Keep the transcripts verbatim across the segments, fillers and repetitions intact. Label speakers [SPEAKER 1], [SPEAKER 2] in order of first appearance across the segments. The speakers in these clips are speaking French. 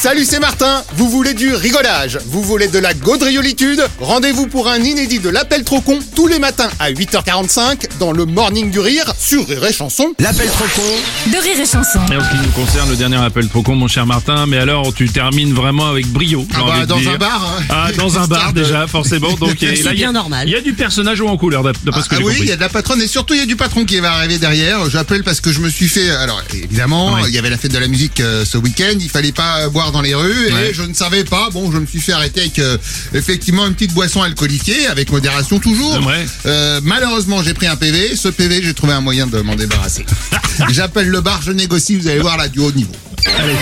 [SPEAKER 1] Salut, c'est Martin. Vous voulez du rigolage? Vous voulez de la gaudriolitude? Rendez-vous pour un inédit de l'appel trop con tous les matins à huit heures quarante-cinq dans le Morning du Rire sur Rire et Chanson.
[SPEAKER 2] L'appel trop con
[SPEAKER 3] de Rire et Chanson.
[SPEAKER 4] Et en ce qui nous concerne, le dernier appel trop con, mon cher Martin, mais alors tu termines vraiment avec brio.
[SPEAKER 1] Ah bah, dans un bar. Hein.
[SPEAKER 4] Ah, dans un bar
[SPEAKER 1] de...
[SPEAKER 4] déjà, forcément. Donc et
[SPEAKER 2] c'est
[SPEAKER 4] là,
[SPEAKER 2] bien
[SPEAKER 4] y a,
[SPEAKER 2] normal.
[SPEAKER 4] Il y a du personnage haut en couleur, d'après
[SPEAKER 1] Ah,
[SPEAKER 4] ce que
[SPEAKER 1] ah
[SPEAKER 4] j'ai
[SPEAKER 1] oui,
[SPEAKER 4] compris.
[SPEAKER 1] il y a de la patronne et surtout il y a du patron qui va arriver derrière. J'appelle parce que je me suis fait... Alors évidemment,
[SPEAKER 4] Ouais.
[SPEAKER 1] il y avait la fête de la musique euh, ce week-end, il fallait pas boire dans les rues et
[SPEAKER 4] Ouais.
[SPEAKER 1] je ne savais pas. Bon, je me suis fait arrêter avec euh, effectivement une petite boisson alcoolifiée, avec modération toujours.
[SPEAKER 4] Ouais.
[SPEAKER 1] Euh, malheureusement, j'ai pris un P V. Ce P V, j'ai trouvé un moyen de m'en débarrasser. J'appelle le bar, je négocie, vous allez voir là, du haut niveau.
[SPEAKER 4] Allez.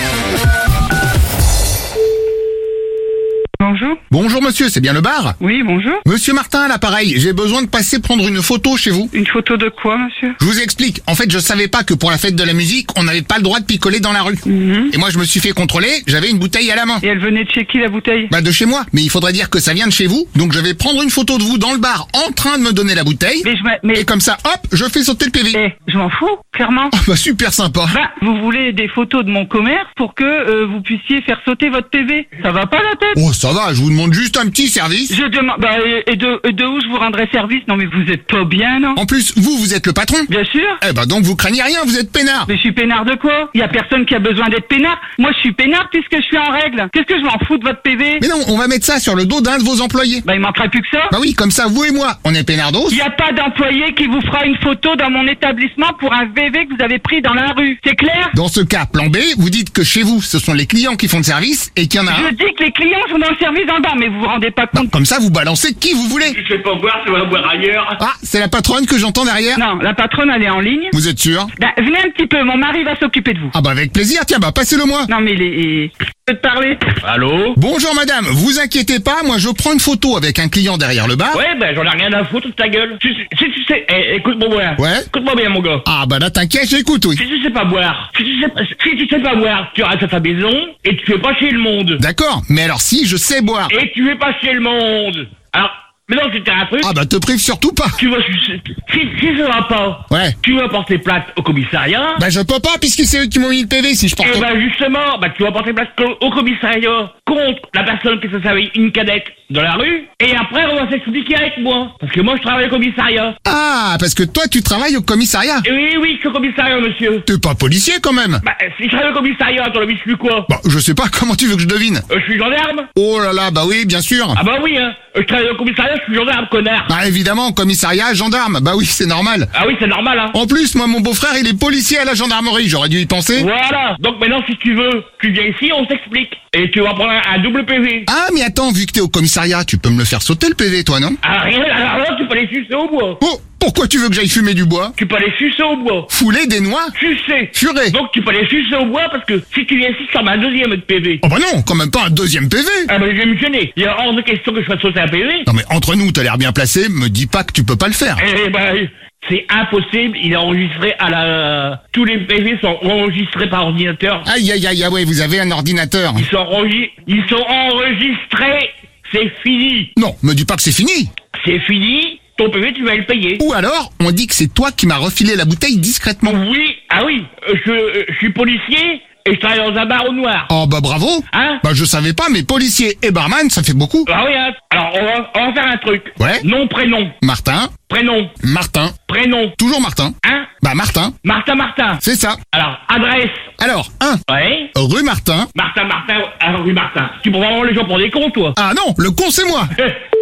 [SPEAKER 5] Bonjour.
[SPEAKER 1] Bonjour monsieur, c'est bien le bar?
[SPEAKER 5] Oui, bonjour.
[SPEAKER 1] Monsieur Martin à l'appareil, j'ai besoin de passer prendre une photo chez vous.
[SPEAKER 5] Une photo de quoi, monsieur?
[SPEAKER 1] Je vous explique. En fait, je savais pas que pour la fête de la musique, on n'avait pas le droit de picoler dans la rue.
[SPEAKER 5] Mhm.
[SPEAKER 1] Et moi, je me suis fait contrôler, j'avais une bouteille à la main.
[SPEAKER 5] Et elle venait de chez qui, la bouteille?
[SPEAKER 1] Bah, de chez moi. Mais il faudrait dire que ça vient de chez vous. Donc, je vais prendre une photo de vous dans le bar en train de me donner la bouteille.
[SPEAKER 5] Mais je m'a- mais
[SPEAKER 1] Et comme ça, hop, je fais sauter le P V.
[SPEAKER 5] eh, je m'en fous, clairement.
[SPEAKER 1] Ah, bah, super sympa.
[SPEAKER 5] Bah, vous voulez des photos de mon commerce pour que euh, vous puissiez faire sauter votre P V? Ça va pas la tête?
[SPEAKER 1] Oh, ça va, je vous demande juste un petit service.
[SPEAKER 5] Je demande, bah, et de, et de où je vous rendrai service? Non mais vous êtes pas bien, non?
[SPEAKER 1] En plus, vous, vous êtes le patron.
[SPEAKER 5] Bien sûr.
[SPEAKER 1] Eh bah, donc vous craignez rien, vous êtes peinard.
[SPEAKER 5] Mais je suis peinard de quoi? Il y a personne qui a besoin d'être peinard. Moi, je suis peinard puisque je suis en règle. Qu'est-ce que je m'en fous de votre P V?
[SPEAKER 1] Mais non, on va mettre ça sur le dos d'un de vos employés.
[SPEAKER 5] Bah, il manquerait plus que ça.
[SPEAKER 1] Bah oui, comme ça, vous et moi, on est peinardos.
[SPEAKER 5] Il n'y a pas d'employé qui vous fera une photo dans mon établissement pour un V V que vous avez pris dans la rue. C'est clair?
[SPEAKER 1] Dans ce cas, plan B, vous dites que chez vous, ce sont les clients qui font le service et qu'il y en a un.
[SPEAKER 5] Je dis que les clients sont dans le service dans le bar, mais vous vous rendez pas compte?
[SPEAKER 1] Comme ça, vous balancez qui vous voulez.
[SPEAKER 6] Tu sais pas boire, tu vas boire ailleurs.
[SPEAKER 1] Ah, c'est la patronne que j'entends derrière.
[SPEAKER 5] Non, la patronne, elle est en ligne.
[SPEAKER 1] Vous êtes sûr?
[SPEAKER 5] Bah, venez un petit peu, mon mari va s'occuper de vous.
[SPEAKER 1] Ah bah avec plaisir, tiens, bah passez-le moi.
[SPEAKER 5] Non, mais il est... il- Je peux te parler?
[SPEAKER 6] Allô?
[SPEAKER 1] Bonjour madame, vous inquiétez pas, moi je prends une photo avec un client derrière le bar.
[SPEAKER 6] Ouais, ben j'en ai rien à foutre de ta gueule. Si, si, si tu sais, eh, écoute-moi bien.
[SPEAKER 1] Ouais.
[SPEAKER 6] Écoute-moi bien, mon gars.
[SPEAKER 1] Ah bah là t'inquiète, j'écoute, oui.
[SPEAKER 6] Si tu sais pas boire, si tu sais, pas- si tu sais pas boire, tu restes à ta maison et tu fais pas chier le monde.
[SPEAKER 1] D'accord, mais alors si, je sais boire.
[SPEAKER 6] Et tu fais pas chier le monde. Alors, maintenant que t'as un truc,
[SPEAKER 1] Ah bah te prive surtout pas.
[SPEAKER 6] tu vas, si, si, si ça va pas,
[SPEAKER 1] Ouais.
[SPEAKER 6] tu vas porter plainte au commissariat.
[SPEAKER 1] Bah je peux pas puisque c'est eux qui m'ont mis le P V si je porte.
[SPEAKER 6] Et ben justement, bah tu vas porter plainte au, au commissariat contre la personne qui se servait une cadette dans la rue. Et après, on va s'expliquer avec moi. Parce que moi, je travaille au commissariat.
[SPEAKER 1] Ah, parce que toi tu travailles au commissariat.
[SPEAKER 6] Et oui, oui, je suis au commissariat, monsieur.
[SPEAKER 1] T'es pas policier quand même.
[SPEAKER 6] Bah, si je travaille au commissariat, ton avis, je suis quoi?
[SPEAKER 1] Bah je sais pas, comment tu veux que je devine?
[SPEAKER 6] Euh, je suis gendarme.
[SPEAKER 1] Oh là là, bah oui, bien sûr.
[SPEAKER 6] Ah bah oui, hein. Euh, Je travaille au commissariat, je suis gendarme, connard.
[SPEAKER 1] Ah évidemment, commissariat, gendarme, bah oui, c'est normal.
[SPEAKER 6] Ah oui, c'est normal, hein.
[SPEAKER 1] En plus, moi mon beau-frère il est policier à la gendarmerie, j'aurais dû y penser.
[SPEAKER 6] Voilà. Donc maintenant, si tu veux, tu viens ici, on s'explique. Et tu vas prendre un, un double P V.
[SPEAKER 1] Ah mais attends, vu que t'es au commissariat, tu peux me le faire sauter le P V toi, non?
[SPEAKER 6] Alors, rien, alors là, tu peux aller sucer au bois.
[SPEAKER 1] Oh, pourquoi tu veux que j'aille fumer du bois?
[SPEAKER 6] Tu peux aller sucer au bois.
[SPEAKER 1] Fouler des noix?
[SPEAKER 6] Sucer.
[SPEAKER 1] Furer?
[SPEAKER 6] Donc tu peux aller sucer au bois parce que si tu viens ici, ça m'a un deuxième de P V.
[SPEAKER 1] Oh bah non, quand même pas un deuxième P V.
[SPEAKER 6] Ah bah je vais me gêner. Il y a hors de question que je fasse sauter un P V.
[SPEAKER 1] Non mais entre nous, t'as l'air bien placé, me dis pas que tu peux pas le faire.
[SPEAKER 6] Eh ben, c'est impossible. Il est enregistré à la... Tous les P V sont enregistrés par ordinateur.
[SPEAKER 1] Aïe aïe aïe, ah ouais, vous avez un ordinateur.
[SPEAKER 6] Ils sont, enregis- Ils sont enregistrés. C'est fini.
[SPEAKER 1] Non, me dis pas que c'est fini.
[SPEAKER 6] C'est fini. Ton P V, tu vas le payer.
[SPEAKER 1] Ou alors, on dit que c'est toi qui m'as refilé la bouteille discrètement.
[SPEAKER 6] Oui. Ah oui. euh, Je, euh, je suis policier et je travaille dans un bar au noir.
[SPEAKER 1] Oh bah bravo.
[SPEAKER 6] Hein?
[SPEAKER 1] Bah je savais pas, mais policier et barman, ça fait beaucoup.
[SPEAKER 6] Ah oui, hein. Alors, on va, on va faire un truc.
[SPEAKER 1] Ouais.
[SPEAKER 6] Nom, prénom.
[SPEAKER 1] Martin,
[SPEAKER 6] Prénom.
[SPEAKER 1] Martin,
[SPEAKER 6] Prénom.
[SPEAKER 1] toujours Martin.
[SPEAKER 6] Hein?
[SPEAKER 1] Bah Martin,
[SPEAKER 6] Martin Martin.
[SPEAKER 1] c'est ça.
[SPEAKER 6] Alors, adresse.
[SPEAKER 1] Alors, un,
[SPEAKER 6] Ouais.
[SPEAKER 1] rue Martin.
[SPEAKER 6] Martin Martin, à rue Martin. Tu prends vraiment les gens pour des cons, toi.
[SPEAKER 1] Ah non, le con c'est moi.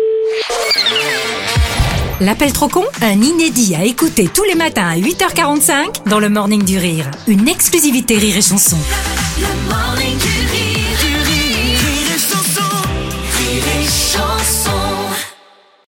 [SPEAKER 3] L'appel trop con, un inédit à écouter tous les matins à huit heures quarante-cinq dans le Morning du Rire. Une exclusivité Rire et Chanson.
[SPEAKER 7] Le Morning du